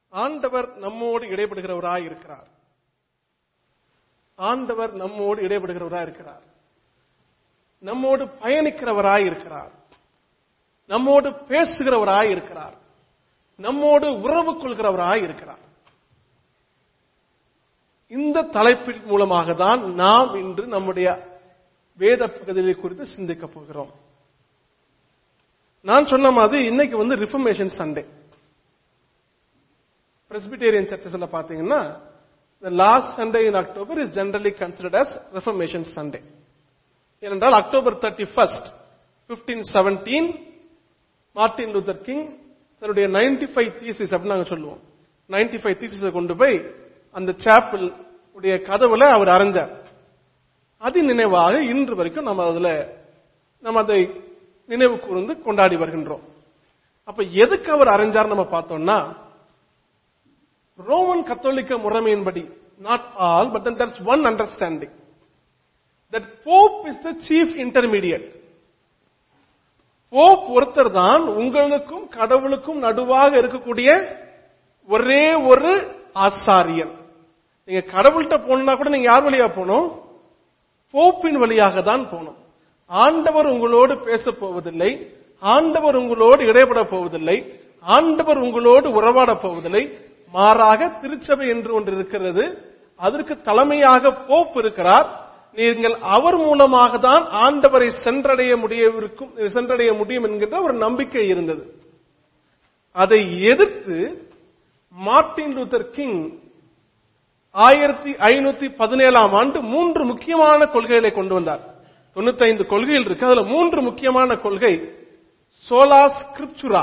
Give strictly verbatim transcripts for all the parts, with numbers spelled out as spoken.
ஆண்டவர் நம்மோடு இடைபடுகிறவராய் இருக்கிறார். ஆண்டவர் நம்மோடு இடைபடுகிறவராய் இருக்கிறார். நம்மோடு பயணிக்கிறவராய் இருக்கிறார். நம்மோடு பேசுகிறவராய் இருக்கிறார். நம்மோடு உறவு கொள்கிறவராய் இருக்கிறார். இந்த தலைப்பின் மூலமாக தான் நாம் இன்று நம்முடைய வேத பகுதியை குறித்து சிந்திக்க போகிறோம். நான் சொன்ன மாதிரி இன்னைக்கு வந்து ரிஃபர்மேஷன் சண்டே. பிரெஸ்பிட்டேரியன் சர்ச்சஸ்ல பாத்தீங்கன்னா the last Sunday in October is generally considered as Reformation Sunday. ஏனென்றால் October thirty first fifteen seventeen Martin Luther King தன்னுடைய நைன்டி ஃபைவ் தீசிஸ் அப்படின்னு நாங்க சொல்லுவோம். நைன்டி ஃபைவ் தீசிஸை கொண்டு போய் அந்த சாப்பிள் உடைய கதவுல அவர் அரைஞ்சார். அது நினைவாக இன்று வரைக்கும் நம்ம அதுல நம்ம அதை நினைவு கூர்ந்து கொண்டாடி வருகின்றோம். அப்ப எதுக்கு அவர் அரைஞ்சார் நம்ம பார்த்தோம்னா, ரோமன் கத்தோலிக்க முறைமையின்படி, not all, but then there's one understanding that Pope is the chief intermediate. Pope ஒருத்தர் தான் உங்களுக்கும் கடவுளுக்கும் நடுவாக இருக்கக்கூடிய ஒரே ஒரு ஆசாரியன். நீங்க கடவுள்கிட்ட போனா கூட நீங்க யார் வழியா போகணும்? போப்பின் வழியாக தான் போகணும். ஆண்டவர் உங்களோடு பேச போவதில்லை, ஆண்டவர் உங்களோடு இடைபட போவதில்லை, ஆண்டவர் உங்களோடு உறவாட போவதில்லை. மாறாக திருச்சபை என்று ஒன்று இருக்கிறது, அதற்கு தலைமையாக போப் இருக்கிறார். நீங்கள் அவர் மூலமாக தான் ஆண்டவரை சென்றடைய முடியவிருக்கும் சென்றடைய முடியும் என்கிற ஒரு நம்பிக்கை இருந்தது. அதை எதிர்த்து மார்ட்டின் லூதர் கிங் ஆயிரத்தி ஐநூத்தி பதினேழாம் ஆண்டு மூன்று முக்கியமான கொள்கைகளை கொண்டு வந்தார். தொண்ணூத்தி ஐந்து கொள்கைகள் இருக்கு, அதுல மூன்று முக்கியமான கொள்கை சோலா ஸ்கிரிப்சுரா,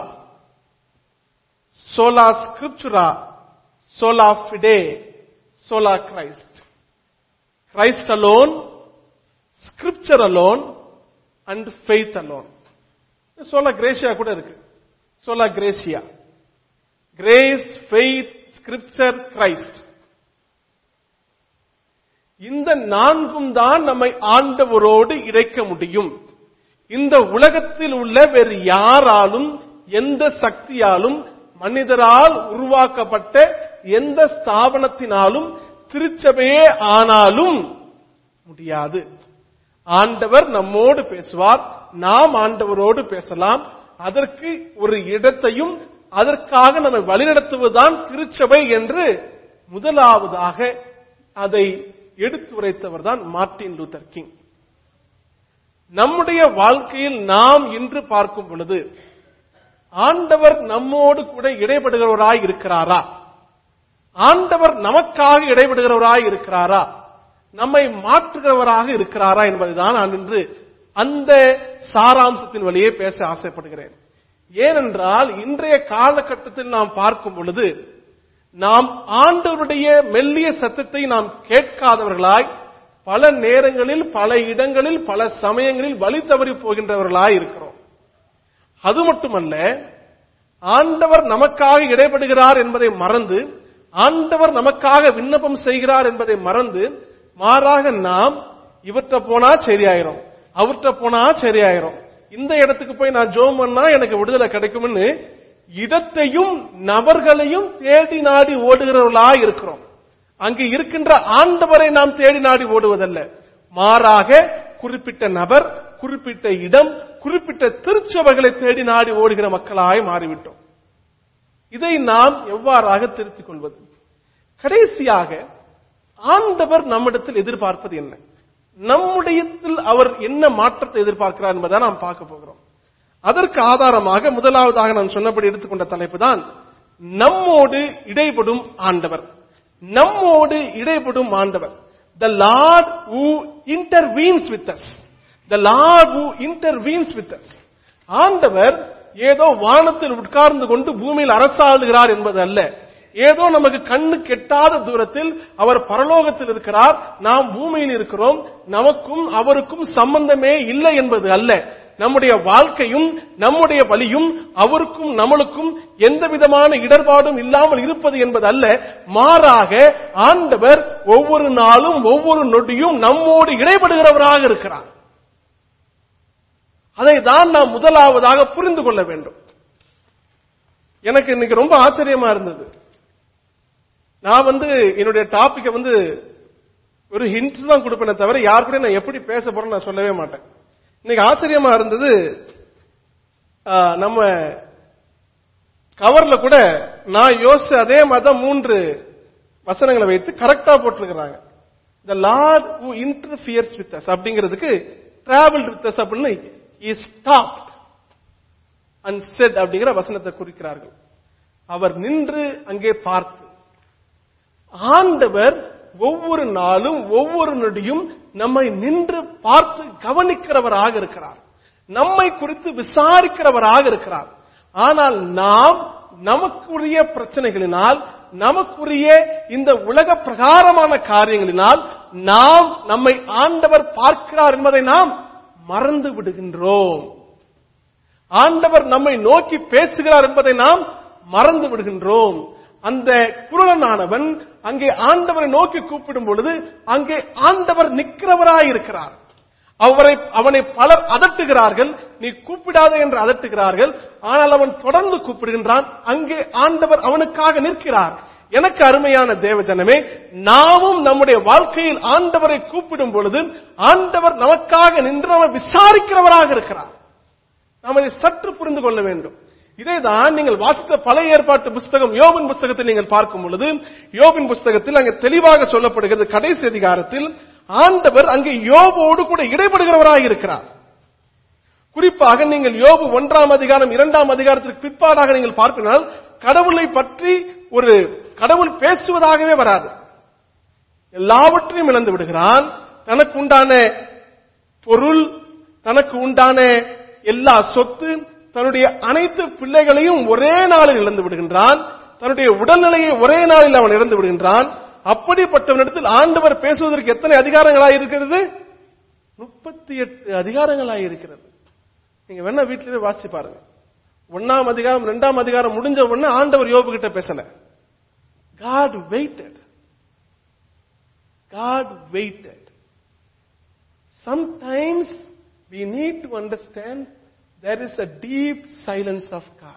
சோலா ஸ்கிரிப்சுரா, சோலா ஃபிடே, சோலா Christ. Christ alone, scripture alone and faith alone. சோலா கிரேசியா கூட இருக்கு, சோலா கிரேசியா. Grace, faith, scripture, Christ. இந்த நான்கும் தான் நம்மை ஆண்டவரோடு இணைக்க முடியும். இந்த உலகத்தில் உள்ள வேறு யாராலும் எந்த சக்தியாலும் மனிதரால் உருவாக்கப்பட்ட எந்த ஸ்தாபனத்தினாலும் திருச்சபையே ஆனாலும் முடியாது. ஆண்டவர் நம்மோடு பேசுவார், நாம் ஆண்டவரோடு பேசலாம். அதற்கு ஒரு இடத்தையும் அதற்காக நம்மை வழிநடத்துவதுதான் திருச்சபை என்று முதலாவதாக அதை எடுத்துரைத்தவர் தான் மார்ட்டின் லூதர் கிங். நம்முடைய வாழ்க்கையில் நாம் இன்று பார்க்கும் பொழுது ஆண்டவர் நம்மோடு கூட இடைபடுகிறவராய் இருக்கிறாரா? ஆண்டவர் நமக்காக இடைபடுகிறவராய் இருக்கிறாரா? நம்மை மாற்றுகிறவராக இருக்கிறாரா என்பதுதான் நான் இன்று அந்த சாராம்சத்தின் வழியே பேச ஆசைப்படுகிறேன். ஏனென்றால் இன்றைய காலகட்டத்தில் நாம் பார்க்கும் பொழுது நாம் ஆண்டவருடைய மெல்லிய சத்தத்தை நாம் கேட்காதவர்களாய், பல நேரங்களில் பல இடங்களில் பல சமயங்களில் வழி தவறி போகின்றவர்களாய் இருக்கிறோம். அது மட்டுமல்ல, ஆண்டவர் நமக்காக இடைபடுகிறார் என்பதை மறந்து, ஆண்டவர் நமக்காக விண்ணப்பம் செய்கிறார் என்பதை மறந்து, மாறாக நாம் இவற்றை போனா சரியாயிரும், அவற்றை போனா சரியாயிரும், இந்த இடத்துக்கு போய் நான் ஜோம் பண்ணா எனக்கு விடுதலை கிடைக்கும்னு இடத்தையும் நபர்களையும் தேடி நாடி ஓடுகிறவர்களாய் இருக்கிறோம். அங்கு இருக்கின்ற ஆண்டவரை நாம் தேடி நாடி ஓடுவதல்ல, மாறாக குறிப்பிட்ட நபர், குறிப்பிட்ட இடம், குறிப்பிட்ட திருச்சபைகளை தேடி நாடி ஓடுகிற மக்களாய் மாறிவிட்டோம். இதை நாம் எவ்வாறாக திருத்திக் கொள்வது? கடைசியாக ஆண்டவர் நம்மிடத்தில் எதிர்பார்ப்பது என்ன? நம்முடைய அவர் என்ன மாற்றத்தை எதிர்பார்க்கிறார் என்பதை நாம் பார்க்க போகிறோம். அதற்கு ஆதாரமாக முதலாவதாக நான் சொன்னபடி எடுத்துக்கொண்ட தலைப்பு தான் நம்மோடு இடைபடும் ஆண்டவர். நம்மோடு இடைபடும் ஆண்டவர். The Lord who intervenes with us. The Lord who intervenes with us. ஆண்டவர் ஏதோ வானத்தில் உட்கார்ந்து கொண்டு பூமியில் அரசாளுகிறார் என்பது அல்ல. ஏதோ நமக்கு கண்ணு கெட்டாத தூரத்தில் அவர் பரலோகத்தில் இருக்கிறார், நாம் பூமியில் இருக்கிறோம், நமக்கும் அவருக்கும் சம்பந்தமே இல்லை என்பது அல்ல. நம்முடைய வாழ்க்கையும் நம்முடைய வழியும் அவருக்கும் நம்மளுக்கும் எந்த விதமான இடர்பாடும் இல்லாமல் இருப்பது என்பது அல்ல. மாறாக ஆண்டவர் ஒவ்வொரு நாளும் ஒவ்வொரு நொடியும் நம்மோடு இடைபடுகிறவராக இருக்கிறார். அதை தான் நாம் முதலாவதாக புரிந்து கொள்ள வேண்டும். எனக்கு இன்னைக்கு ரொம்ப ஆச்சரியமா இருந்தது. நான் வந்து என்னுடைய டாபிக்கை வந்து ஒரு ஹிண்ட் தான் கொடுப்பேனே தவிர யாரு கூட நான் எப்படி பேச போறேன்னு நான் சொல்லவே மாட்டேன். இன்னைக்கு ஆச்சரியமா இருந்தது, நம்ம கவர்ல கூட நான் யோசிச்ச அதே மாதிரி மூன்று வசனங்களை வைத்து கரெக்டா போட்டிருக்கிறாங்க. The Lord who interferes with us அப்படிங்கிறதுக்கு traveled with us அப்படின்னு he stopped and said அப்படிங்கிற வசனத்தை குறிக்கிறார்கள். அவர் நின்று அங்கே பார்த்து. ஆண்டவர் ஒவ்வொரு நாளும் ஒவ்வொரு நொடியும் நம்மை நின்று பார்த்து கவனிக்கிறவராக இருக்கிறார், நம்மை குறித்து விசாரிக்கிறவராக இருக்கிறார். ஆனால் நாம் நமக்குரிய பிரச்சனைகளினால், நமக்குரிய இந்த உலக பிரகாரமான காரியங்களினால் நாம் நம்மை ஆண்டவர் பார்க்கிறார் என்பதை நாம் மறந்து விடுகின்றோம். ஆண்டவர் நம்மை நோக்கி பேசுகிறார் என்பதை நாம் மறந்து விடுகின்றோம். அந்த குருடனானவன் அங்கே ஆண்டவரை நோக்கி கூப்பிடும் பொழுது அங்கே ஆண்டவர் நிற்கிறவராயிருக்கிறார். அவரை அவனை பலர் அதட்டுகிறார்கள், நீ கூப்பிடாத என்று அதட்டுகிறார்கள். ஆனால் அவன் தொடர்ந்து கூப்பிடுகின்றான். அங்கே ஆண்டவர் அவனுக்காக நிற்கிறார். எனக்கு அருமையான தேவஜனமே, நாமும் நம்முடைய வாழ்க்கையில் ஆண்டவரை கூப்பிடும் பொழுது ஆண்டவர் நமக்காக நின்று நம்ம விசாரிக்கிறவராக இருக்கிறார். நாம் இதை சற்று புரிந்து கொள்ள வேண்டும். இதைதான் நீங்கள் வாசித்த பழைய ஏற்பாட்டு புஸ்தகம் யோபின் புஸ்தகத்தில் நீங்கள் பார்க்கும் பொழுது, யோபின் புஸ்தகத்தில் அங்கே தெளிவாக சொல்லப்படுகிறது. கடைசி அதிகாரத்தில் ஆண்டவர் அங்கே யோபோடு கூட இடைபடுகிறவராக இருக்கிறார். குறிப்பாக நீங்கள் யோபு ஒன்றாம் அதிகாரம் இரண்டாம் அதிகாரத்திற்கு பிற்பாடாக நீங்கள் பார்ப்பினால் கடவுளை பற்றி ஒரு கடவுள் பேசுவதாகவே வராது. எல்லாவற்றையும் இழந்து விடுகிறான். தனக்கு உண்டான பொருள், தனக்கு உண்டான எல்லா சொத்து, தன்னுடைய அனைத்து பிள்ளைகளையும் ஒரே நாளில் இழந்து விடுகின்றான். தன்னுடைய உடல்நிலையை ஒரே நாளில் அவன் இழந்து விடுகின்றான். அப்படிப்பட்டவனிடத்தில் ஆண்டவர் பேசுவதற்கு எத்தனை அதிகாரங்களாக இருக்கிறது? முப்பத்தி எட்டு அதிகாரங்களாக இருக்கிறது. நீங்க வேணா வீட்டிலே வாசிச்சு பாருங்க. ஒன்னாம் அதிகாரம் இரண்டாம் அதிகாரம் முடிஞ்ச உடனே ஆண்டவர் யோபு கிட்ட பேசல. God waited. God waited. Sometimes we need to understand there is a deep silence of God.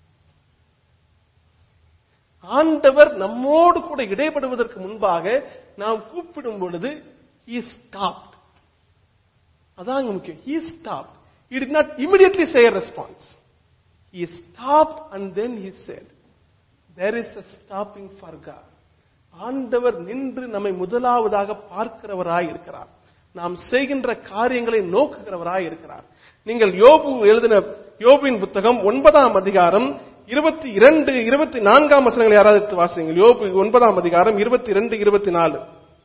ஆண்டவர் நம்மோடு கூட இடைபடுவதற்கு முன்பாக நாம் கூப்பிடும் பொழுது he stopped. அதான் முக்கியம். He stopped. He did not immediately say a response. He stopped and then he said, there is a stopping for God. ஆண்டவர் நின்று நம்மை முதலாவதாக பார்க்கிறவராய் இருக்கிறார். நாம் செய்கின்ற காரியங்களை நோக்குகிறவராய் இருக்கிறார். நீங்கள் யோபு எழுதின யோபின் புத்தகம் ஒன்பதாம் அதிகாரம் இருபத்தி இரண்டு இருபத்தி நான்காம் வசனங்களை யாராவது வாசிங்கள். யோபு ஒன்பதாம் அதிகாரம் இருபத்தி இரண்டு இருபத்தி நாலு.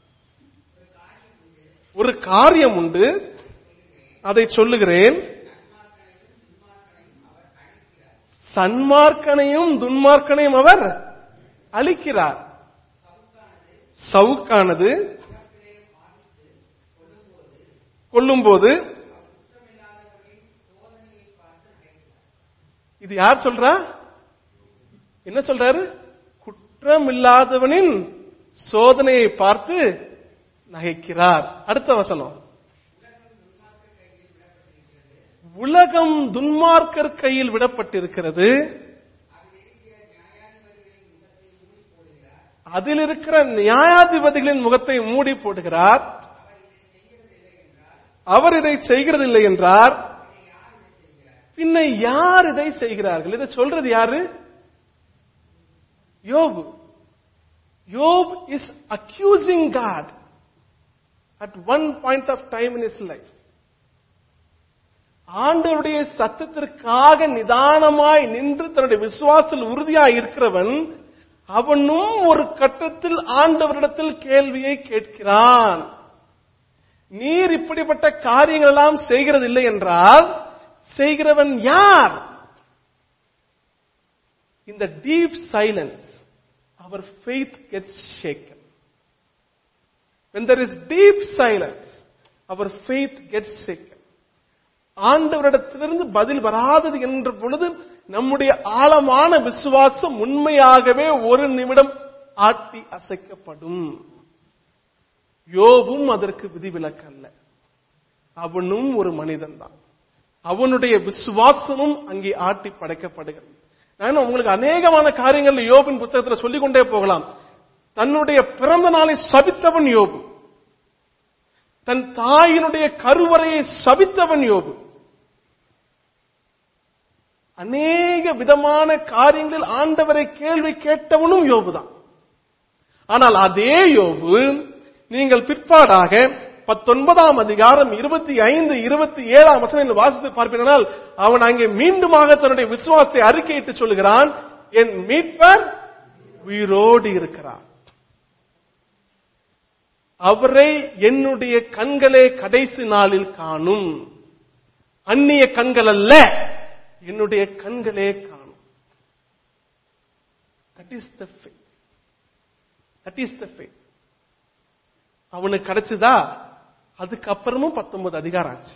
ஒரு காரியம் உண்டு, அதை சொல்லுகிறேன், சன்மார்க்கனையும் துன்மார்க்கனையும் அவர் அழிக்கிறார். சவுக்கானது கொல்லும்போது, இது யார் சொல்றா? என்ன சொல்றாரு? குற்றமில்லாதவனின் சோதனையை பார்த்து நகைக்கிறார். அடுத்த வசனம், உலகம் துன்மார்க்கர் கையில் விடப்பட்டிருக்கிறது, அதில் இருக்கிற நியாயாதிபதிகளின் முகத்தை மூடி போடுகிறார். அவர் இதை செய்கிறதில்லை என்றார், பின்ன யார் இதை செய்கிறார்கள்? இதை சொல்றது யாரு? யோபு. யோப் is accusing God at one point of time in his life. ஆண்டவருடைய சத்தத்திற்காக நிதானமாய் நின்று தன்னுடைய விசுவாசத்தில் உறுதியாய் இருக்கிறவன் அவனும் ஒரு கட்டத்தில் ஆண்டவரிடத்தில் கேள்வியை கேட்கிறான். நீர் இப்படிப்பட்ட காரியங்கள் எல்லாம் செய்கிறது இல்லை என்றால் செய்கிறவன் யார்? In the deep silence our faith gets shaken. When there is deep silence our faith gets shaken. ஆண்டவரிடத்திலிருந்து பதில் வராதது என்ற பொழுது நம்முடைய ஆழமான விசுவாசம் உண்மையாகவே ஒரு நிமிடம் ஆட்டி அசைக்கப்படும். யோபும் அதற்கு விதிவிலக்கல்ல. அவனும் ஒரு மனிதன் தான். அவனுடைய விசுவாசமும் அங்கே ஆட்டி படைக்கப்படுகிறது. நான் உங்களுக்கு அநேகமான காரியங்கள் யோபின் புத்தகத்தில் சொல்லிக் கொண்டே போகலாம். தன்னுடைய பிறந்த நாளை சபித்தவன் யோபு. தன் தாயினுடைய கருவறையை சபித்தவன் யோபு. அநேக விதமான காரியங்களில் ஆண்டவரை கேள்வி கேட்டவனும் யோபுதான். ஆனால் அதே யோபு நீங்கள் பிற்பாடாக பத்தொன்பதாம் அதிகாரம் இருபத்தி ஐந்து இருபத்தி ஏழாம் வசனத்தில் வாசித்து பார்ப்பீர்கள். அவன் அங்கே மீண்டுமாக தன்னுடைய விசுவாசத்தை அறிக்கையிட்டு சொல்லுகிறான், என் மீட்பர் உயிரோடு இருக்கிறார், அவரை என்னுடைய கண்களே கடைசி நாளில் காணும். அந்நிய கண்கள் அல்ல, என்னுடைய கண்களே காணும். That is the faith. That is the faith. அவனுக்கு கிடைச்சதா? அதுக்கப்புறமும் பத்தொன்பது அதிகாரம் ஆச்சு.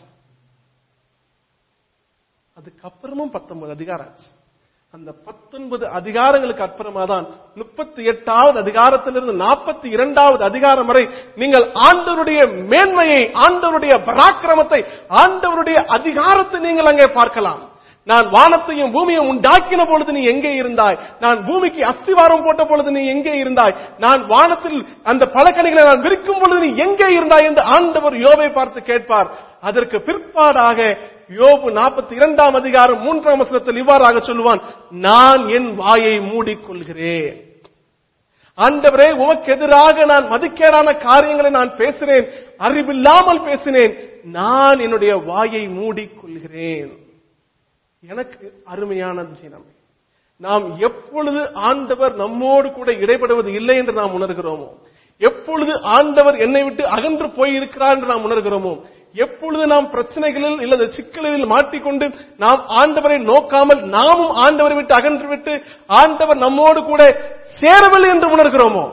அதுக்கப்புறமும் பத்தொன்பது அதிகாரம் ஆச்சு. அந்த பத்தொன்பது அதிகாரங்களுக்கு அப்புறமா தான் முப்பத்தி எட்டாவது அதிகாரத்திலிருந்து நாற்பத்தி இரண்டாவது அதிகாரம் வரை நீங்கள் ஆண்டவருடைய மேன்மையை, ஆண்டவருடைய பராக்கிரமத்தை, ஆண்டவருடைய அதிகாரத்தை நீங்கள் அங்கே பார்க்கலாம். நான் வானத்தையும் பூமியையும் உண்டாக்கின பொழுது நீ எங்கே இருந்தாய்? நான் பூமிக்கு அஸ்திவாரம் போட்ட பொழுது நீ எங்கே இருந்தாய்? நான் வானத்தில் அந்த பழக்கணிகளை நான் விரிக்கும் பொழுது நீ எங்கே இருந்தாய் என்று ஆண்டவர் யோபை பார்த்து கேட்பார். அதற்கு பிற்பாடாக யோபு நாற்பத்தி இரண்டாம் அதிகாரம் மூன்றாம் வசனத்தில் இவ்வாறாக சொல்லுவான், நான் என் வாயை மூடிக்கொள்கிறேன். ஆண்டவரே, உமக்கு எதிராக நான் மதிக்கேடான காரியங்களை நான் பேசினேன், அறிவில்லாமல் பேசினேன், நான் என்னுடைய வாயை மூடிக்கொள்கிறேன். எனக்கு அருமையான தினம், நாம் எப்பொழுது ஆண்டவர் நம்மோடு கூட இடைபடுவது இல்லை என்று நாம் உணர்கிறோமோ, எப்பொழுது ஆண்டவர் என்னை விட்டு அகன்று போயிருக்கிறார் என்று நாம் உணர்கிறோமோ, எப்பொழுது நாம் பிரச்சனைகளில் இல்லது சிக்கல்களில் மாட்டிக்கொண்டு நாம் ஆண்டவரை நோக்காமல் நாமும் ஆண்டவரை விட்டு அகன்று விட்டு ஆண்டவர் நம்மோடு கூட சேரவில்லை என்று உணர்கிறோமோ,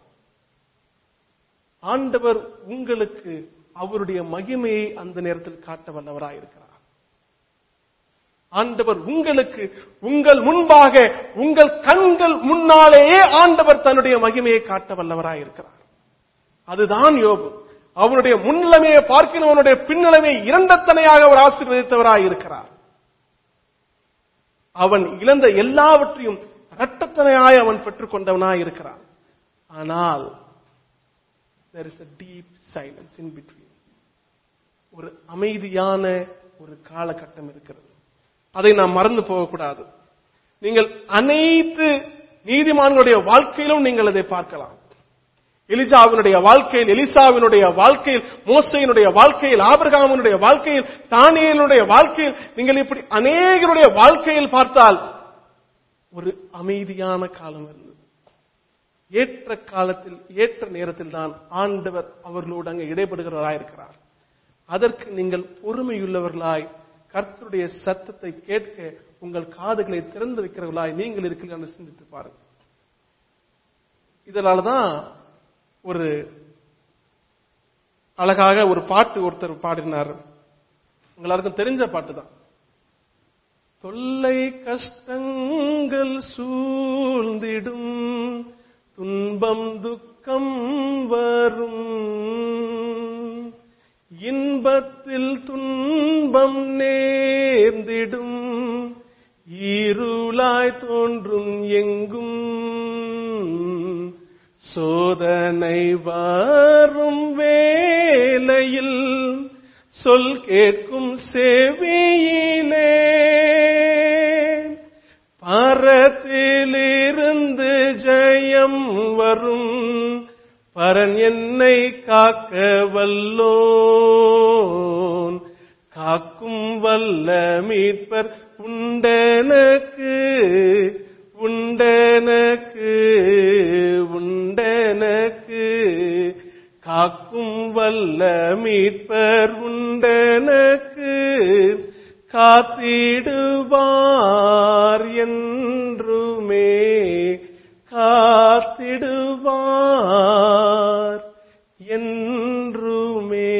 ஆண்டவர் உங்களுக்கு அவருடைய மகிமையை அந்த நேரத்தில் காட்ட வல்லவராயிருக்கிறார். ஆண்டவர் உங்களுக்கு உங்கள் முன்பாக உங்கள் கண்கள் முன்னாலேயே ஆண்டவர் தன்னுடைய மகிமையை காட்ட வல்லவராயிருக்கிறார். அதுதான் யோபு. அவனுடைய முன்னிலைமையை பார்க்கிற அவனுடைய பின்னிலைமையை இரண்டத்தனையாக அவர் ஆசீர்வதித்தவராயிருக்கிறார். அவன் இழந்த எல்லாவற்றையும் இரட்டத்தனையாய் அவன் பெற்றுக் கொண்டவனாயிருக்கிறான். ஆனால் there is a deep silence in between. ஒரு அமைதியான ஒரு காலகட்டம் இருக்கிறது. அதை நாம் மறந்து போகக்கூடாது. நீங்கள் அனைத்து நீதிமான்களுடைய வாழ்க்கையிலும் நீங்கள் அதை பார்க்கலாம். எலிஜாவினுடைய வாழ்க்கையில், எலிசாவினுடைய வாழ்க்கையில், மோசேயினுடைய வாழ்க்கையில், ஆபிரகாமினுடைய வாழ்க்கையில், தானியேலுடைய வாழ்க்கையில், நீங்கள் இப்படி அநேகருடைய வாழ்க்கையில் பார்த்தால் ஒரு அமைதியான காலம் இருந்தது. ஏற்ற காலத்தில் ஏற்ற நேரத்தில் தான் ஆண்டவர் அவர்களோடு அங்கே இடைபடுகிறவராயிருக்கிறார். அதற்கு நீங்கள் பொறுமையுள்ளவர்களாய் கர்த்தருடைய சத்தத்தை கேட்க உங்கள் காதுகளை திறந்து வைக்கிறவர்களாய் நீங்கள் இருக்கிறீர்கள் சிந்தித்து பாருங்கள். இதனாலதான் ஒரு அழகாக ஒரு பாட்டு ஒருத்தர் பாடினார். எல்லாருக்கும் தெரிஞ்ச பாட்டு தான். தொல்லை கஷ்டங்கள் சூழ்ந்திடும், துன்பம் துக்கம் வரும், இன்பத்தில் துன்பம் நேர்ந்திடும், இருளாய் தோன்றும் எங்கும், சோதனை வரும் வேளையில் சொல் கேட்கும் செவியிலே, பரத்திலிருந்து ஜெயம் வரும், பரன் என்னை காக்க வல்லோன், காக்கும் வல்ல மீட்பர் உண்டனக்கு, உண்டனக்கு, உண்டனக்கு, காக்கும் வல்ல மீட்பர் உண்டனக்கு, காத்திடுவார் என்றுமே, காத்திடுவார் என்றுமே.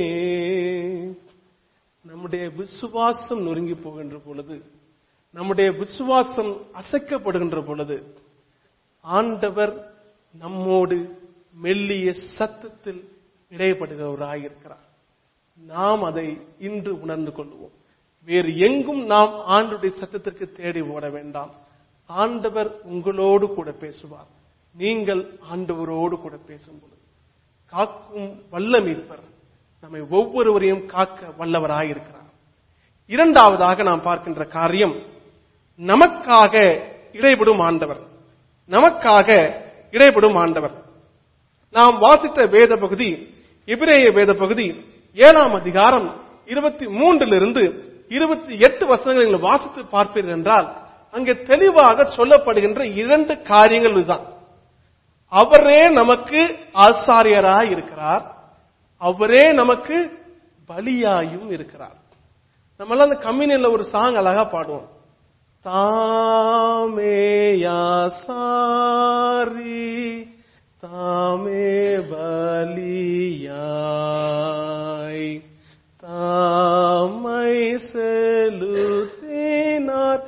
நம்முடைய விசுவாசம் நொறுங்கி போகின்ற பொழுது, நம்முடைய விசுவாசம் அசைக்கப்படுகின்ற பொழுது ஆண்டவர் நம்மோடு மெல்லிய சத்தத்தில் இடைப்படுகிறவராயிருக்கிறார். நாம் அதை இன்று உணர்ந்து கொள்வோம். வேறு எங்கும் நாம் ஆண்டவருடைய சத்தத்திற்கு தேடி ஓட வேண்டாம். ஆண்டவர் உங்களோடு கூட பேசுவார். நீங்கள் ஆண்டவரோடு கூட பேசும்போது காக்கும் வல்ல மீட்பர் நம்மை ஒவ்வொருவரையும் காக்க வல்லவராயிருக்கிறார். இரண்டாவதாக நாம் பார்க்கின்ற காரியம், நமக்காக இடைபடும் ஆண்டவர். நமக்காக இடைபடும் ஆண்டவர். நாம் வாசித்த வேத பகுதி, எபிரேய வேத பகுதி ஏழாம் அதிகாரம் இருபத்தி மூன்றிலிருந்து இருபத்தி எட்டு வசனங்களில் வாசித்து பார்ப்பீர்கள் என்றால் அங்கே தெளிவாக சொல்லப்படுகின்ற இரண்டு காரியங்கள் இதுதான். அவரே நமக்கு ஆசாரியராய் இருக்கிறார், அவரே நமக்கு பலியாயும் இருக்கிறார். நம்மளாம் அந்த கம்யூனியன்ல ஒரு சாங் அழகா பாடுவோம். தாமேயாசாரி தாமே பலியாய் தாமை செலுத்தினார்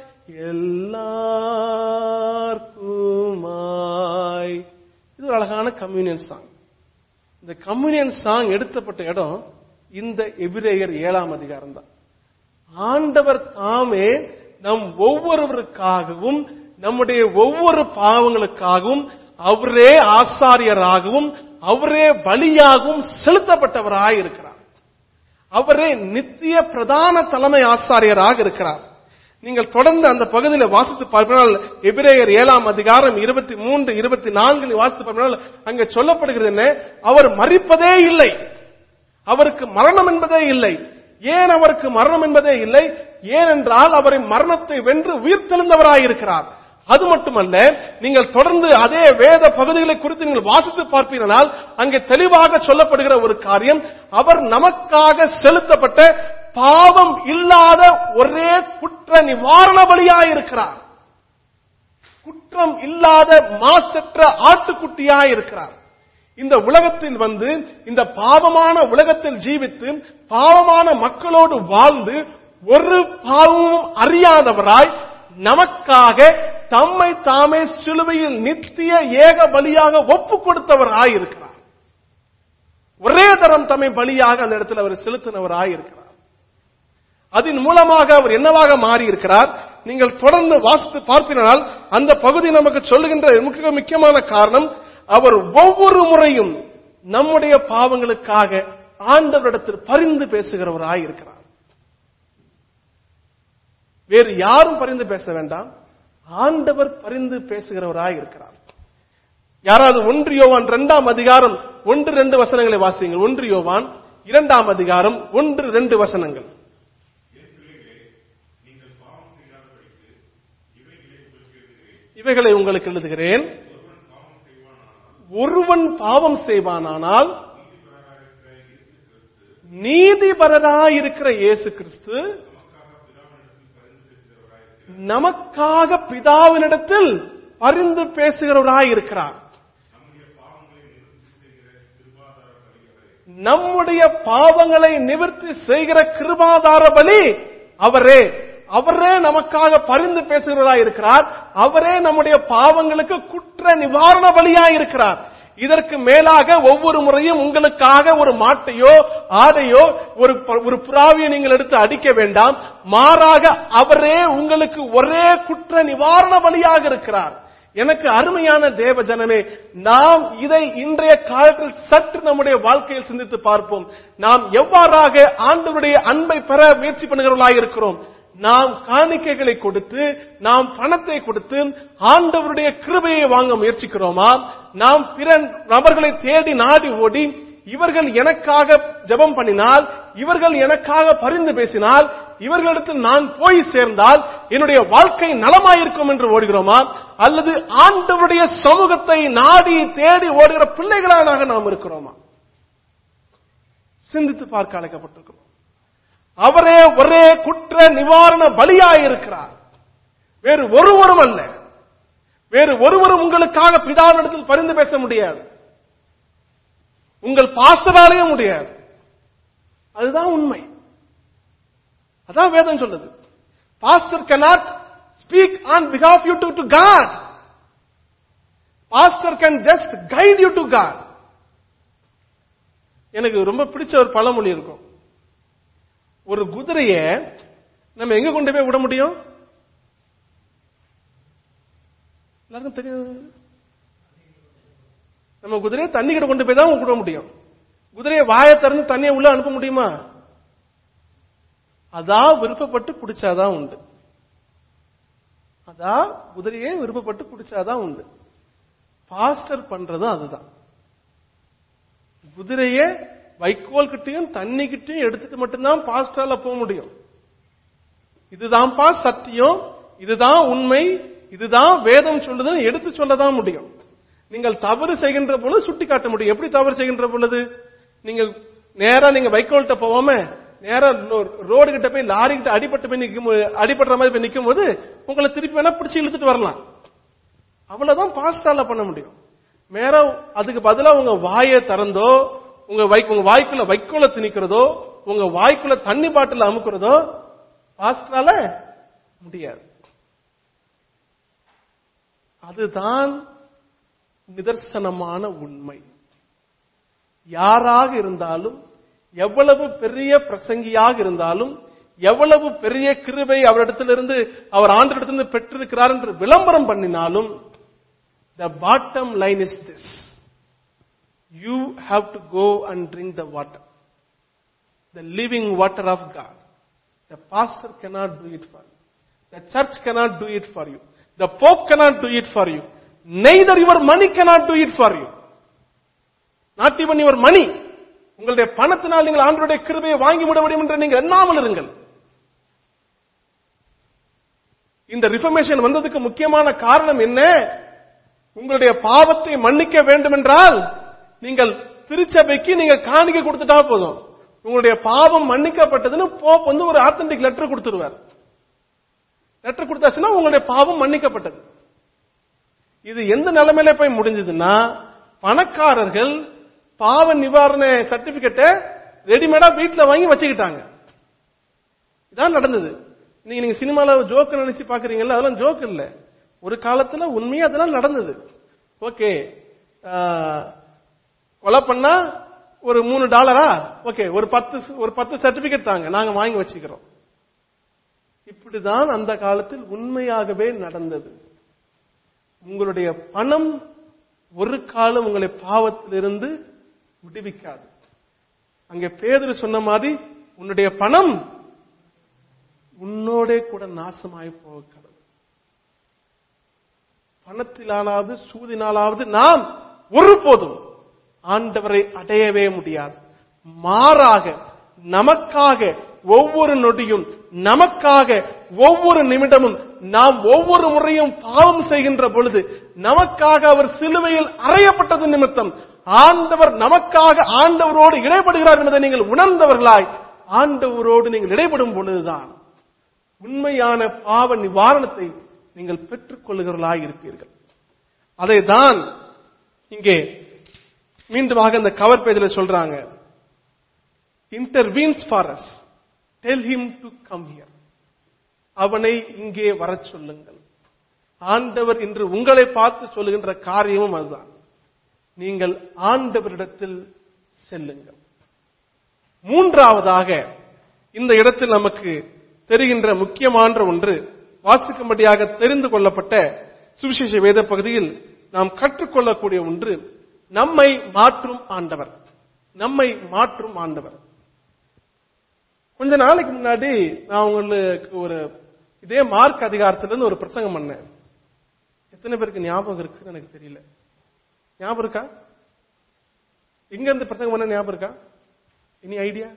எல்லாருக்குமாய். இது ஒரு அழகான கம்யூனியன் சாங். இந்த கம்யூனியன் சாங் எடுத்தப்பட்ட இடம் இந்த எபிரேயர் ஏழாம் அதிகாரம் தான். ஆண்டவர் தாமே நம் ஒவ்வொருவருக்காகவும் நம்முடைய ஒவ்வொரு பாவங்களுக்காகவும் அவரே ஆசாரியராகவும் அவரே பலியாகவும் செலுத்தப்பட்டவராய் இருக்கிறார். அவரே நித்திய பிரதான தலைமை ஆசாரியராக இருக்கிறார். நீங்கள் தொடர்ந்து அந்த பகுதியில் வாசித்து பார்ப்பதால் எபிரேயர் ஏழாம் அதிகாரம் இருபத்தி மூன்று இருபத்தி நான்கு வாசித்து பார்ப்பதால் அங்கே சொல்லப்படுகிறது என்ன, அவர் மரிப்பதே இல்லை, அவருக்கு மரணம் என்பதே இல்லை. ஏன் அவருக்கு மரணம் என்பதே இல்லை? ஏனென்றால் அவரை மரணத்தை வென்று உயிர்த்தெழுந்தவராயிருக்கிறார். அது மட்டுமல்ல, நீங்கள் தொடர்ந்து அதே வேத பகுதிகளை குறித்து நீங்கள் வாசித்து பார்ப்பீர்கள், அங்கே தெளிவாக சொல்லப்படுகிற ஒரு காரியம், அவர் நமக்காக செலுத்தப்பட்ட பாவம் இல்லாத ஒரே குற்ற நிவாரண பலியாயிருக்கிறார். குற்றம் இல்லாத மாசற்ற ஆட்டுக்குட்டியாயிருக்கிறார். இந்த உலகத்தில் வந்து இந்த பாவமான உலகத்தில் ஜீவித்து பாவமான மக்களோடு வாழ்ந்து ஒரு பாவமும் அறியாதவராய் நமக்காக தம்மை தாமே சிலுவையில் நித்திய ஏக பலியாக ஒப்பு கொடுத்தவராய் இருக்கிறார். ஒரே தரம் தம்மை பலியாக அந்த இடத்தில் அவர் செலுத்தினவராய் இருக்கிறார். அதன் மூலமாக அவர் என்னவாக மாறி இருக்கிறார்? நீங்கள் தொடர்ந்து வாசித்து பார்ப்பினால் அந்த பகுதி நமக்கு சொல்லுகின்ற மிக முக்கியமான காரணம், அவர் ஒவ்வொரு முறையும் நம்முடைய பாவங்களுக்காக ஆண்டவரிடத்தில் பரிந்து பேசுகிறவராய் இருக்கிறார். வேறு யாரும் பரிந்து பேச வேண்டாம், ஆண்டவர் பரிந்து பேசுகிறவராய் இருக்கிறார். யாராவது ஒன்று யோவான் இரண்டாம் அதிகாரம் ஒன்று ரெண்டு வசனங்களை வாசியுங்கள். ஒன்று யோவான் இரண்டாம் அதிகாரம் ஒன்று ரெண்டு வசனங்கள். இவைகளை உங்களுக்கு எழுதுகிறேன், ஒருவன் பாவம் செய்வானானால் நீதிபரராயிருக்கிற இயேசு கிறிஸ்து நமக்காக பிதாவினிடத்தில் பரிந்து பேசுகிறவராய் இருக்கிறார். நம்முடைய பாவங்களை நிவர்த்தி செய்கிற கிருபாதார பலி அவரே. அவரே நமக்காக பரிந்து பேசுகிறவராய் இருக்கிறார். அவரே நம்முடைய பாவங்களுக்கு குற்ற நிவாரண பலியாய் இருக்கிறார். இதற்கு மேலாக ஒவ்வொரு முறையும் உங்களுக்காக ஒரு மாட்டையோ ஆடையோ ஒரு ஒரு புறாவியை நீங்கள் எடுத்து அடிக்க வேண்டாம். மாறாக அவரே உங்களுக்கு ஒரே குற்ற நிவாரண பலியாக இருக்கிறார். எனக்கு அருமையான தேவ ஜனமே, நாம் இதை இன்றைய காலத்தில் சற்று நம்முடைய வாழ்க்கையில் சிந்தித்து பார்ப்போம். நாம் எவ்வாறாக ஆண்டவருடைய அன்பை பெற முயற்சி பண்ணுகிறவர்களாக இருக்கிறோம். நாம் காணிக்கைகளை கொடுத்து, நாம் பணத்தை கொடுத்து ஆண்டவருடைய கிருபையை வாங்க முயற்சிக்கிறோமா? நாம் பிற நபர்களை தேடி நாடி ஓடி இவர்கள் எனக்காக ஜெபம் பண்ணினால், இவர்கள் எனக்காக பரிந்து பேசினால், இவர்களிடத்தில் நான் போய் சேர்ந்தால் என்னுடைய வாழ்க்கை நலமாயிருக்கும் என்று ஓடுகிறோமா? அல்லது ஆண்டவருடைய சமூகத்தை நாடி தேடி ஓடுகிற பிள்ளைகளாக நாம் இருக்கிறோமா? சிந்தித்து பார்க்க அழைக்கப்பட்டிருக்கிறோம். அவரே ஒரே குற்ற நிவாரண பலியாயிருக்கிறார். வேறு ஒருவரும் அல்ல. வேறு ஒருவரும் உங்களுக்காக பிதாவினிடத்தில் பரிந்து பேச முடியாது. உங்கள் பாஸ்டராலேயே முடியாது. அதுதான் உண்மை. அதான் வேதம் சொல்லுது. Pastor cannot speak on behalf of you to, to God. Pastor can just guide you to God. எனக்கு ரொம்ப பிடிச்ச ஒரு பழமொழி இருக்கும். ஒரு குதிரைய நம்ம எங்க கொண்டு போய் விட முடியும்? எல்லாருக்கும் தெரியும். நம்ம குதிரையை தண்ணி கிட்ட கொண்டு போய் தான் விட முடியும். குதிரையை வாயை திறந்து தண்ணியை உள்ள அனுப்ப முடியுமா? அதான் விருப்பப்பட்டு குடிச்சாதான் உண்டு. அதான் குதிரையே விருப்பப்பட்டு குடிச்சாதான் உண்டு. பாஸ்டர் பண்றதும் அதுதான். குதிரைய வைக்கோல் கிட்டையும் தண்ணி கிட்டையும் எடுத்துட்டு மட்டும்தான் பாஸ்டரால போக முடியும். இதுதான்ப்பா சத்தியம், இதுதான் உண்மை, இதுதான் வேதம் சொல்லுதுன்னு எடுத்து சொல்லதான் முடியும். நீங்கள் தவறு செய்கின்ற பொழுது சுட்டி காட்ட முடியும். எப்படி தவறு செய்கின்ற பொழுது? நீங்க நேரா நீங்க வைக்கோல்கிட்ட போவாம நேரா ரோடு கிட்ட போய் லாரி கிட்ட அடிபட்டு போய் நிக்கும், அடிபடுற மாதிரி போய் நிக்கும் போது உங்களை திருப்பி வேணா பிடிச்சி இழுத்துட்டு வரலாம். அவ்வளவுதான் பாஸ்டால பண்ண முடியும். மேல அதுக்கு பதிலா உங்க வாயை திறந்தோ, உங்க உங்க வாய்க்குள்ள வைக்கோல திணிக்கிறதோ, உங்க வாய்க்குள்ள தண்ணி பாட்டில் அமுக்கிறதோ பாஸ்டால முடியாது. அதுதான் நிதர்சனமான உண்மை. யாராக இருந்தாலும், எவ்வளவு பெரிய பிரசங்கியாக இருந்தாலும், எவ்வளவு பெரிய கிருபை அவரிடத்திலிருந்து அவர் ஆண்டவரிடத்திலிருந்து பெற்றிருக்கிறார் என்று விளம்பரம் பண்ணினாலும், the bottom line is this: you have to go and drink the water, the living water of God. The pastor cannot do it for you, the church cannot do it for you, the pope cannot do it for you, neither your money cannot do it for you, not even your money. உங்களுடைய பணத்தினால் நீங்கள் ஆண்டவருடைய கிருபையை வாங்கி விட முடியும் என்று நீங்கள் எண்ணாமல் இருங்கள். இந்த ரிஃபர்மேஷன் வந்ததுக்கு முக்கியமான காரணம் என்ன? உங்களுடைய பாவத்தை மன்னிக்க வேண்டும் என்றால் நீங்கள் திருச்சபைக்கு நீங்க காணிக்கை கொடுத்துட்டா போதும். உங்களுடைய பாவம் மன்னிக்கப்பட்டதுன்னு போப் வந்து ஒரு ஆத்தென்டிக் லெட்டர் கொடுத்துருவார். லெட்டர் கொடுத்தாச்சுன்னா உங்களுடைய பாவம் மன்னிக்கப்பட்டது. இது எந்த நிலைமையில போய் முடிஞ்சதுன்னா, பணக்காரர்கள் பாவ நிவாரண சர்டிபிகேட்டை ரெடிமேடா வீட்டுல வாங்கி வச்சுக்கிட்டாங்க. இதான் நடந்தது. நீங்க நீங்க சினிமால ஜோக்கு நினைச்சு பாக்குறீங்கல்ல, அதெல்லாம் ஜோக் இல்ல. ஒரு காலத்துல உண்மையா அதெல்லாம் நடந்தது. ஓகே, கொலை பண்ணா ஒரு மூணு டாலரா, ஓகே ஒரு பத்து ஒரு பத்து சர்டிபிகேட் தாங்க, நாங்க வாங்கி வச்சுக்கிறோம். இப்படிதான் அந்த காலத்தில் உண்மையாகவே நடந்தது. உங்களுடைய பணம் ஒரு காலம் உங்களை பாவத்திலிருந்து விடுவிக்காது. அங்கே பேதுரு சொன்ன மாதிரி உன்னுடைய பணம் உன்னோட கூட நாசமாய் போகிறது. பணத்திலாலாவது சூதினாலாவது நாம் ஒருபோதும் ஆண்டவரை அடையவே முடியாது. மாறாக நமக்காக ஒவ்வொரு நொடியும், நமக்காக ஒவ்வொரு நிமிடமும், நாம் ஒவ்வொரு முறையும் பாவம் செய்கின்ற பொழுது நமக்காக அவர் சிலுவையில் அறையப்பட்டது நிமித்தம் ஆண்டவர் நமக்காக ஆண்டவரோடு இடைப்படுகிறார் என்பதை நீங்கள் உணர்ந்தவர்களாய் ஆண்டவரோடு நீங்கள் இடைப்படும் பொழுதுதான் உண்மையான பாவ நிவாரணத்தை நீங்கள் பெற்றுக் கொள்ளுகிறவர்களாய் இருப்பீர்கள். அதை தான் இங்கே மீண்டுமாக இந்த கவர் பேஜில் சொல்றாங்க. intervenes for us, tell him to come here. அவனை இங்கே வரச் சொல்லுங்கள். ஆண்டவர் இன்று உங்களை பார்த்து சொல்லுகின்ற காரியமும் அதுதான். நீங்கள் ஆண்டவரிடத்தில் செல்லுங்கள். மூன்றாவதாக இந்த இடத்தில் நமக்கு தெரிகின்ற முக்கியமான ஒன்று, வாசிக்கும்படியாக தெரிந்து கொள்ளப்பட்ட சுவிசேஷ வேத பகுதியில் நாம் கற்றுக்கொள்ளக்கூடிய ஒன்று, நம்மை மாற்றும் ஆண்டவர். நம்மை மாற்றும் ஆண்டவர். கொஞ்ச நாளைக்கு முன்னாடி நான் உங்களுக்கு ஒரு இதே மார்க் அதிகாரத்திலிருந்து ஒரு பிரசங்கம் பண்ணேன். எத்தனை பேருக்கு ஞாபகம் இருக்குன்னு எனக்கு தெரியல. ஞாபகம் இருக்கா? எங்க இருந்து பிரசங்கம் பண்ண ஞாபகம் இருக்கா? Any idea?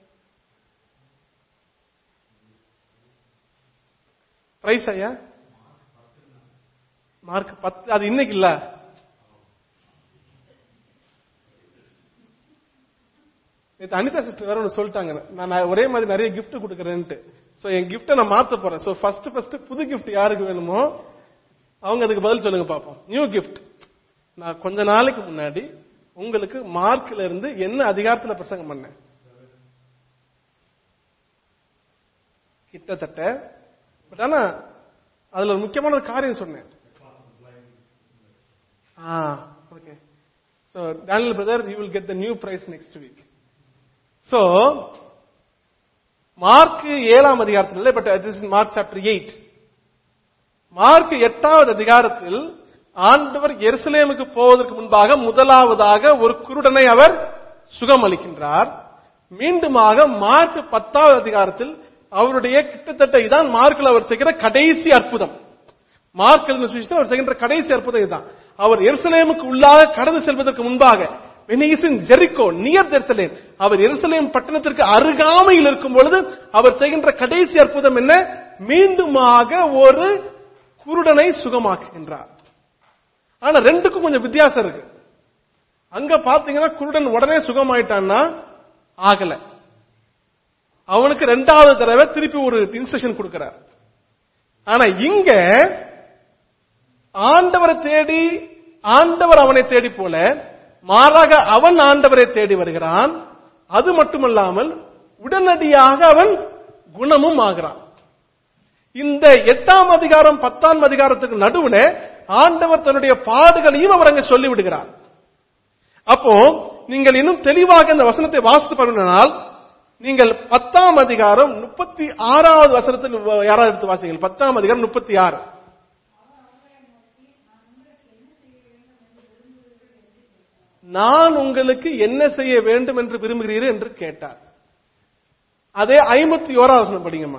பிரைஸ் ஐயா மார்க் பத்து. அது இன்னைக்கு இல்ல, அனிதா சிஸ்டர் வேற ஒன்று சொல்லிட்டாங்க, நான் ஒரே மாதிரி நிறைய கிஃப்ட் கொடுக்கறேன்ட்டு. சோ என் கிஃப்ட நான் மாத்த போறேன். சோ ஃபர்ஸ்ட் ஃபர்ஸ்ட் புது கிஃப்ட் யாருக்கு வேணுமோ அவங்க அதுக்கு பதில் சொல்லுங்க பாப்போம். New gift. நான் கொஞ்ச நாளைக்கு முன்னாடி உங்களுக்கு மார்க்ல இருந்து என்ன அதிகாரத்தில் பிரசங்கம் பண்ணேன்? கிட்டத்தட்ட. பட் ஆனா அதுல ஒரு முக்கியமான ஒரு காரியம் சொன்னேன். Okay. So Daniel brother, you will get the new prize next week. So Mark ஏழாம் அதிகாரத்தில், but it is Mark chapter eight. Mark எட்டாவது அதிகாரத்தில் ஆண்டவர் எருசலேமுக்கு போவதற்கு முன்பாக முதலாவதாக ஒரு குருடனை அவர் சுகமளிக்கின்றார். மீண்டுமாக மார்க் பத்தாவது அதிகாரத்தில் அவருடைய கிட்டத்தட்ட இதான் மார்க்கில் அவர் செய்கிற கடைசி அற்புதம். மார்க் எழுதின சுவிசேஷத்தில் அவர் செய்கின்ற கடைசி அற்புதம் இதுதான். அவர் எருசலேமுக்கு உள்ளாக கடந்து செல்வதற்கு முன்பாக when he is in Jericho near Jerusalem, அவர் எருசலேம் பட்டணத்திற்கு அருகாமையில் இருக்கும் பொழுது அவர் செய்கின்ற கடைசி அற்புதம் என்ன? மீண்டுமாக ஒரு குருடனை சுகமாக்குகின்றார். ஆனா ரெண்டுக்கும் கொஞ்சம் வித்தியாசம் இருக்கு. அங்க பாத்தீங்கன்னா குருடன் உடனே சுகமாயிட்டான்னா ஆகல, அவனுக்கு ரெண்டாவது தடவை திருப்பி ஒரு இன்ஸ்ட்ரக்ஷன் கொடுக்கிறார். ஆனா இங்க ஆண்டவரை தேடி ஆண்டவர் அவனை தேடி போல மாறாக அவன் ஆண்டவரை தேடி வருகிறான். அது மட்டுமல்லாமல் உடனடியாக அவன் குணமும் ஆகிறான். இந்த எட்டாம் அதிகாரம் பத்தாம் அதிகாரத்துக்கு நடுவுல ஆண்டவர் தன்னுடைய பாடுகளையும் அவர் அங்க சொல்லிவிடுகிறார். அப்போ நீங்கள் இன்னும் தெளிவாக இந்த வசனத்தை வாசித்து பாருங்கள். நீங்கள் பத்தாம் அதிகாரம் முப்பத்தி ஆறாவது வசனத்தில் யாராவது எடுத்து வாசிங்கள். பத்தாம் அதிகாரம் முப்பத்தி ஆறு. நான் உங்களுக்கு என்ன செய்ய வேண்டும் என்று விரும்புகிறீர்கள் என்று கேட்டார். அதே ஐம்பத்தி ஓராவது வசனம் படிங்கம்மா.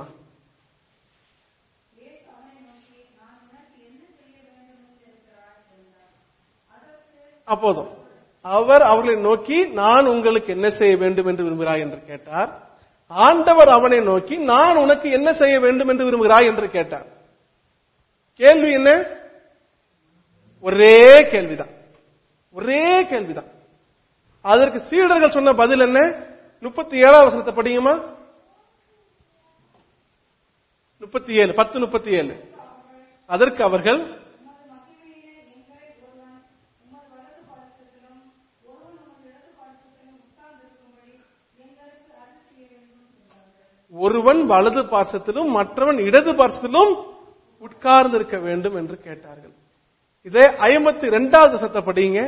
அப்போதும் அவர் அவர்களை நோக்கி நான் உங்களுக்கு என்ன செய்ய வேண்டும் என்று விரும்புகிறாய் என்று கேட்டார். ஆண்டவர் அவனை நோக்கி நான் உனக்கு என்ன செய்ய வேண்டும் என்று விரும்புகிறாய் என்று கேட்டார். கேள்வி என்ன? ஒரே கேள்விதான், ஒரே கேள்விதான். அதற்கு சீடர்கள் சொன்ன பதில் என்ன? முப்பத்தி ஏழாவது வசனத்தை படிங்கம்மா. முப்பத்தி ஏழு பத்து முப்பத்தி ஏழு. அதற்கு அவர்கள் ஒருவன் வலது பார்சத்திலும் மற்றவன் இடது பார்சத்திலும் உட்கார்ந்திருக்க வேண்டும் என்று கேட்டார்கள். இதே ஐம்பத்தி இரண்டாவது வசனத்தை படிங்க.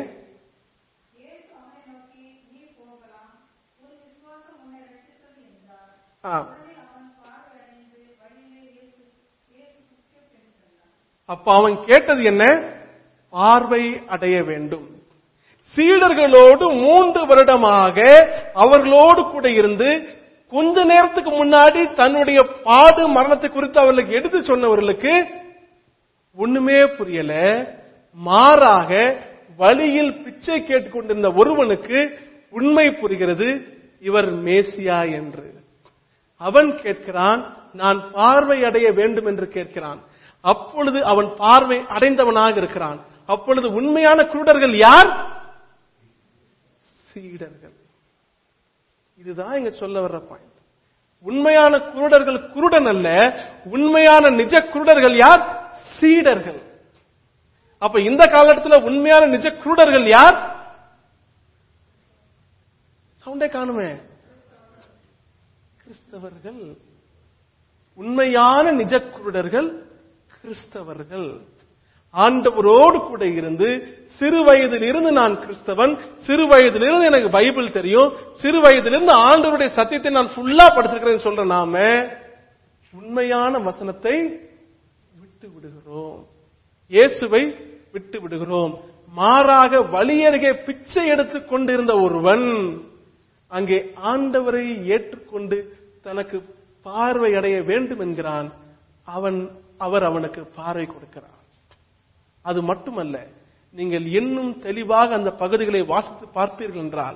அப்ப அவன் கேட்டது என்ன? பார்வை அடைய வேண்டும். சீடர்களோடு மூன்று வருடமாக அவர்களோடு கூட இருந்து கொஞ்ச நேரத்துக்கு முன்னாடி தன்னுடைய பாடு மரணத்தை குறித்து அவர்களுக்கு எடுத்து சொன்னவர்களுக்கு ஒண்ணுமே புரியல. மாறாக வழியில் பிச்சை கேட்டுக்கொண்டிருந்த ஒருவனுக்கு உண்மை புரிகிறது, இவர் மேசியா என்று. அவன் கேட்கிறான், நான் பார்வை அடைய வேண்டும் என்று கேட்கிறான். அப்பொழுது அவன் பார்வை அடைந்தவனாக இருக்கிறான். அப்பொழுது உண்மையான குருடர்கள் யார்? சீடர்கள். இதுதான் இங்க சொல்ல வர்ற பாயிண்ட். உண்மையான குருடர்கள் குருடன் அல்ல, உண்மையான நிஜ குருடர்கள் யார்? சீடர்கள். அப்ப இந்த காலகட்டத்தில் உண்மையான நிஜ குருடர்கள் யார்? சவுண்டே காணுமே. கிறிஸ்தவர்கள். உண்மையான நிஜ குருடர்கள் கிறிஸ்தவர்கள். ஆண்டவரோடு கூட இருந்து சிறு வயதில் இருந்து நான் கிறிஸ்தவன், சிறு வயதிலிருந்து எனக்கு பைபிள் தெரியும், சிறு வயதிலிருந்து ஆண்டவருடைய சத்தியத்தை நான் ஃபுல்லா படிச்சிருக்கிறேன்னு சொல்ற நாம உண்மையான வசனத்தை விட்டு விடுகிறோம், இயேசுவை விட்டு விடுகிறோம். மாறாக வழியருகே பிச்சை எடுத்துக் கொண்டிருந்த ஒருவன் அங்கே ஆண்டவரை ஏற்றுக்கொண்டு தனக்கு பார்வை அடைய வேண்டும் என்கிறான். அவன் அவர் அவனுக்கு பார்வை கொடுக்கிறார். அது மட்டுமல்ல, நீங்கள் இன்னும் தெளிவாக அந்த பகுதிகளை வாசித்து பார்ப்பீர்கள் என்றால்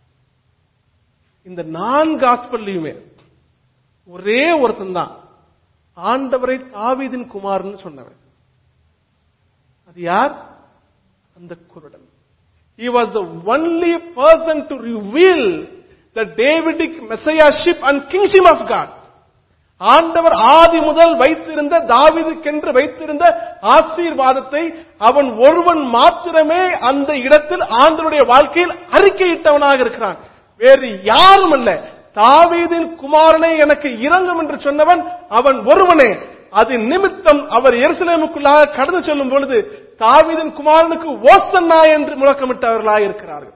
இந்த நான்கு காஸ்பல்லையுமே ஒரே ஒருத்தன் தான் ஆண்டவரை தாவீதின் குமாரன் சொன்னவன். அது யார்? அந்த குருடன். He was the only person to reveal the Davidic messiahship and kingship of God. ஆண்டவர் ஆதி முதல் வைத்திருந்த தாவீதுக்கென்று வைத்திருந்த ஆசீர்வாதத்தை அவன் ஒருவன் மாத்திரமே அந்த இடத்தில் ஆண்டவருடைய வாழ்க்கையில் அறிக்கையிட்டவனாக இருக்கிறான். வேறு யாரும் அல்ல. தாவீதின் குமாரனை எனக்கு இரங்கும் என்று சொன்னவன் அவன் ஒருவனே. அது நிமித்தம் அவர் எருசலேமுக்குள்ளாக கடந்து செல்லும் பொழுது தாவீதின் குமாரனுக்கு ஓசன்னா என்று முழக்கமிட்டவர்களாக இருக்கிறார்கள்.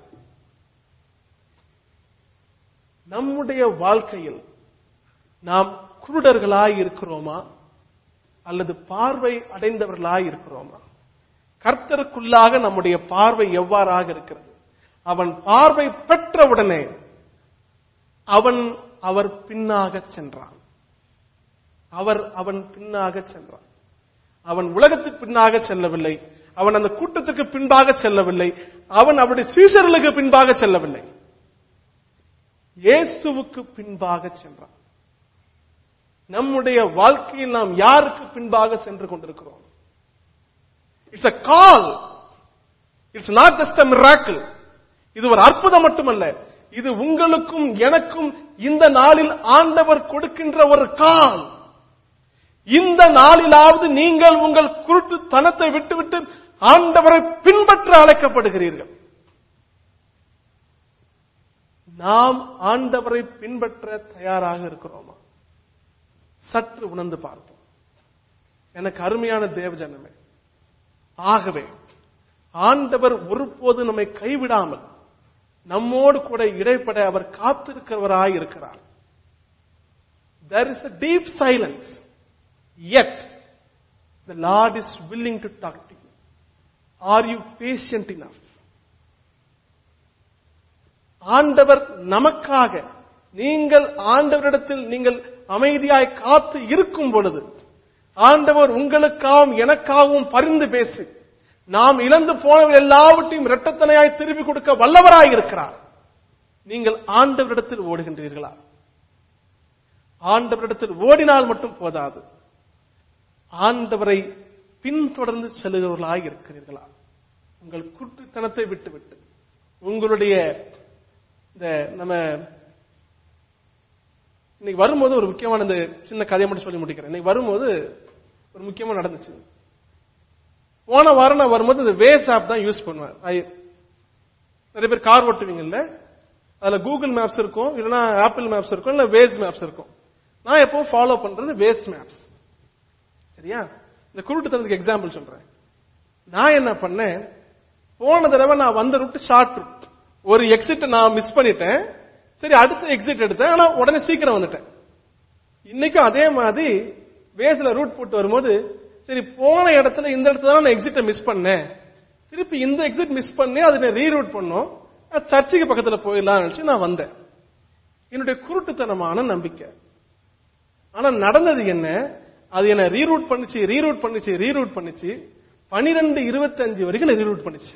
நம்முடைய வாழ்க்கையில் நாம் குருடர்களாய் இருக்கிறோமா அல்லது பார்வை அடைந்தவர்களாய் இருக்கிறோமா? கர்த்தருக்குள்ளாக நம்முடைய பார்வை எவ்வாறாக இருக்கிறது? அவன் பார்வை பெற்றவுடனே அவன் அவர் பின்னாக சென்றான். அவர் அவன் பின்னாக சென்றான். அவன் உலகத்துக்கு பின்னாக செல்லவில்லை. அவன் அந்த கூட்டத்துக்கு பின்பாக செல்லவில்லை. அவன் அவருடைய சீஷர்களுக்கு பின்பாக செல்லவில்லை. இயேசுவுக்கு பின்பாக சென்றான். நம்முடைய வாழ்க்கையில் நாம் யாருக்கு பின்பாக சென்று கொண்டிருக்கிறோம்? It's a call. It's not just a miracle. இது ஒரு அற்புதம் மட்டுமல்ல, இது உங்களுக்கும் எனக்கும் இந்த நாளில் ஆண்டவர் கொடுக்கின்ற ஒரு கால். இந்த நாளிலாவது நீங்கள் உங்கள் குருட்டுத்தனத்தை விட்டுவிட்டு ஆண்டவரை பின்பற்ற அழைக்கப்படுகிறீர்கள். நாம் ஆண்டவரை பின்பற்ற தயாராக இருக்கிறோமா? சற்று உணர்ந்து பார்ப்போம். எனக்கு அருமையான தேவஜனமே, ஆகவே ஆண்டவர் ஒருபோது நம்மை கைவிடாமல் நம்மோடு கூட இடைப்பட அவர் காத்திருக்கிறவராய் இருக்கிறார். There is a deep silence, yet the Lord is willing to talk to you. Are you patient enough? ஆண்டவர் நமக்காக, நீங்கள் ஆண்டவரிடத்தில் நீங்கள் அமைதியாய் காத்து இருக்கும் பொழுது ஆண்டவர் உங்களுக்காகவும் எனக்காகவும் பரிந்து பேசி நாம் இழந்து போனவர் எல்லாவற்றையும் இரட்டத்தனையாய் திருப்பி கொடுக்க வல்லவராய் இருக்கிறார். நீங்கள் ஆண்டவரிடத்தில் ஓடுகின்றீர்களா? ஆண்டவரிடத்தில் ஓடினால் மட்டும் போதாது, ஆண்டவரை பின்தொடர்ந்து செல்லுகிறவர்களாய் இருக்கிறீர்களா? உங்கள் குருட்டுத்தனத்தை விட்டுவிட்டு உங்களுடைய இந்த நம்ம இன்னைக்கு வரும்போது ஒரு முக்கியமான இந்த சின்ன கதையை மட்டும் சொல்லி முடிக்கிறேன். இன்னைக்கு வரும்போது ஒரு முக்கியமா நடந்துச்சு. போன வாரம் நான் வரும்போது இந்த வேஸ் ஆப் தான் யூஸ் பண்ணுவேன். நிறைய பேர் கார் ஓட்டுவீங்கல்ல, அதுல கூகுள் மேப்ஸ் இருக்கும், இல்லைன்னா ஆப்பிள் மேப்ஸ் இருக்கும், இல்ல வேஸ் மேப்ஸ் இருக்கும். நான் எப்பவும் ஃபாலோ பண்றது வேஸ் மேப்ஸ். சரியா? இந்த குருட்டுத்தனத்துக்கு எக்ஸாம்பிள் சொல்றேன். நான் என்ன பண்ணேன், போன தடவை நான் வந்த ரூட் ஷார்ட் ரூட், ஒரு எக்ஸிட் நான் மிஸ் பண்ணிட்டேன். சரி, அடுத்த எக்ஸிட் எடுத்தேன், ஆனா உடனே சீக்கிரம் வந்துட்டேன். இன்னைக்கும் அதே மாதிரி வேஸ்ல ரூட் போட்டு வரும்போது, சரி போன இடத்துல இந்த இடத்துல நான் எக்ஸிட்டை மிஸ் பண்ணேன், திருப்பி இந்த எக்ஸிட் மிஸ் பண்ணி அதை ரீரூட் பண்ணோம், சர்ச்சுக்கு பக்கத்துல போயிடலாம் நினைச்சு நான் வந்தேன். என்னுடைய குருட்டுத்தனமான நம்பிக்கை. ஆனா நடந்தது என்ன, அது என்ன ரீரூட் பண்ணிச்சு ரீரூட் பண்ணிச்சு ரீரூட் பண்ணிச்சு பனிரெண்டு இருபத்தி அஞ்சு வரைக்கும் ரீரூட் பண்ணிச்சு.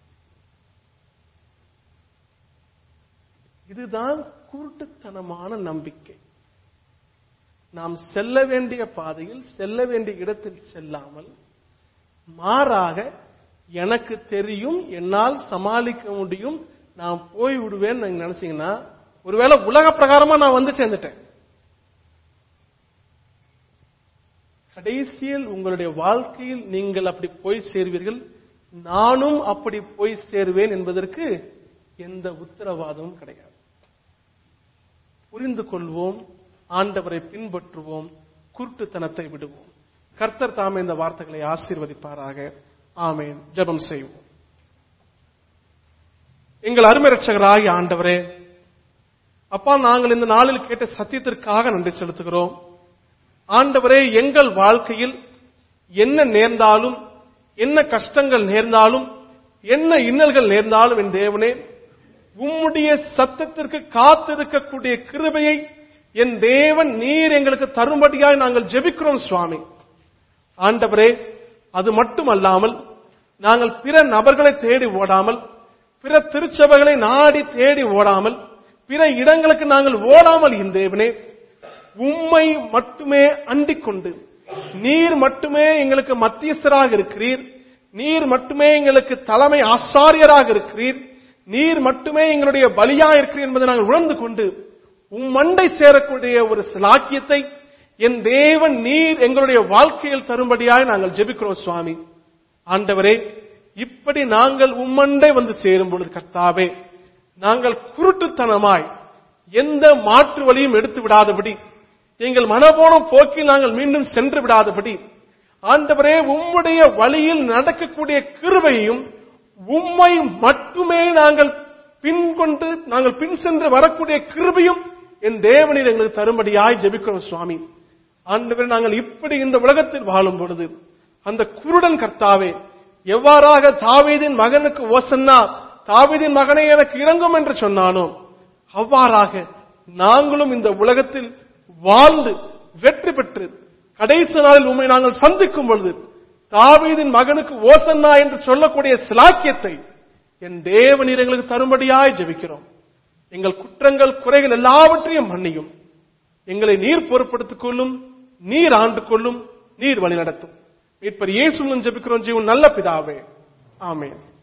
இதுதான் குருட்டுத்தனமான நம்பிக்கை. நாம் செல்ல வேண்டிய பாதையில் செல்ல வேண்டிய இடத்தில் செல்லாமல், மாறாக எனக்கு தெரியும், என்னால் சமாளிக்க முடியும், நான் போய் விடுவேன் நீங்க நினைச்சீங்கன்னா, ஒருவேளை உலக பிரகாரமா நான் வந்து சேர்ந்துட்டேன். கடைசியில் உங்களுடைய வாழ்க்கையில் நீங்கள் அப்படி போய் சேர்வீர்கள், நானும் அப்படி போய் சேருவேன் என்பதற்கு எந்த உத்தரவாதமும் கிடையாது. புரிந்து கொள்வோம், ஆண்டவரை பின்பற்றுவோம், குருட்டுத்தனத்தை விடுவோம். கர்த்தர் தாமே இந்த வார்த்தைகளை ஆசீர்வதிப்பாராக. ஆமென். ஜெபம் செய்வோம். எங்கள் அருமை இரட்சகராகிய ஆண்டவரே, அப்பா, நாங்கள் இந்த நாளில் கேட்ட சத்தியத்திற்காக நன்றி செலுத்துகிறோம். ஆண்டவரே, எங்கள் வாழ்க்கையில் என்ன நேர்ந்தாலும், என்ன கஷ்டங்கள் நேர்ந்தாலும், என்ன இன்னல்கள் நேர்ந்தாலும், என் தேவனே, உம்முடைய சத்தத்திற்கு காத்திருக்கக்கூடிய கிருபையை என் தேவன் நீர் எங்களுக்கு தரும்படியாய் நாங்கள் ஜெபிக்கிறோம் சுவாமி. ஆண்டவரே, அது மட்டுமல்லாமல் நாங்கள் பிற நபர்களை தேடி ஓடாமல், பிற திருச்சபைகளை நாடி தேடி ஓடாமல், பிற இடங்களுக்கு நாங்கள் ஓடாமல், என் தேவனே, உம்மை மட்டுமே அண்டிக் கொண்டு நீர் மட்டுமே எங்களுக்கு மத்தியஸ்தராக இருக்கிறீர், நீர் மட்டுமே எங்களுக்கு தலைமை ஆசாரியராக இருக்கிறீர், நீர் மட்டுமே எங்களுடைய பலியா இருக்கிறீர் என்பதை நாங்கள் உணர்ந்து கொண்டு உம்மண்டை சேரக்கூடிய ஒரு சிலாக்கியத்தை என் தேவன் நீர் எங்களுடைய வாழ்க்கையில் தரும்படியாய் நாங்கள் ஜெபிக்கிறோம் சுவாமி. ஆண்டவரே, இப்படி நாங்கள் உம்மண்டை வந்து சேரும் பொழுது கர்த்தாவே, நாங்கள் குருட்டுத்தனமாய் எந்த மாற்று வழியும் எடுத்து விடாதபடி, எங்கள் மனபோன போக்கில் நாங்கள் மீண்டும் சென்று விடாதபடி, ஆண்டவரே, உம்முடைய வழியில் நடக்கக்கூடிய கிருபையையும் உம்மை மட்டுமே நாங்கள் பின்கொண்டு நாங்கள் பின் சென்று வரக்கூடிய கிருபையும் என் தேவனில் எங்களுக்கு தரும்படியாய் ஜெபிக்கிறோம் சுவாமி. ஆண்டவரே, நாங்கள் இப்படி இந்த உலகத்தில் வாழும் பொழுது அந்த குருடன் கர்த்தாவே எவ்வாறாக தாவீதின் மகனுக்கு ஓசன்னா, தாவீதின் மகனே எனக்கு இரங்கும் என்று சொன்னானோ, அவ்வாறாக நாங்களும் இந்த உலகத்தில் வாழ்ந்து வெற்றி பெற்று கடைசி நாளில் உண்மை நாங்கள் சந்திக்கும் பொழுது தாவீதின் மகனுக்கு ஓசன்னா என்று சொல்லக்கூடிய சிலாக்கியத்தை என் தேவனீர் எங்களுக்கு தரும்படியாய் ஜெபிக்கிறோம். எங்கள் குற்றங்கள் குறைகள் எல்லாவற்றையும் மன்னியும். எங்களை நீர் பொறுப்படுத்திக் கொள்ளும், நீர் ஆண்டு கொள்ளும், நீர் வழி நடத்தும். மீட்பர் இயேசுவின் ஜெபிக்கிறோம் ஜீவன் நல்ல பிதாவே, ஆமென்.